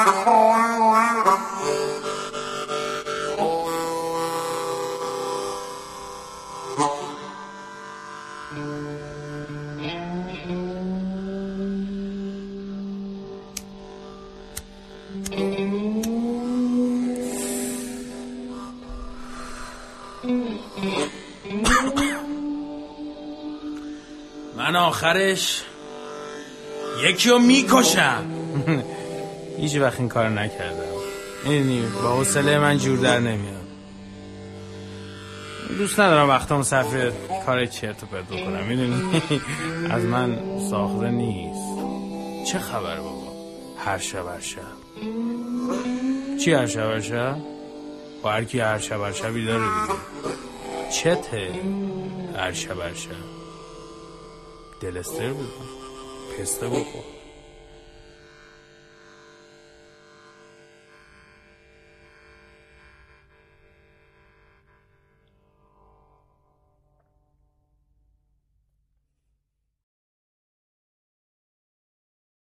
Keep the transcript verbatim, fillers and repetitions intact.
من آخرش یکی رو میکشم. هیچ وقت این کار نکردم. میدونی با حوصله من جور در نمیاد. دوست ندارم وقتام صرف کار چرت و پرت بکنم. میدونی از من ساخته نیست. چه خبر بابا؟ هر شب هر شب چی هر شب هر شب؟ با هر کی هر شب هر شبی داره دیگه. چته هر شب هر شب؟ دلستر بزن، پسته بخور.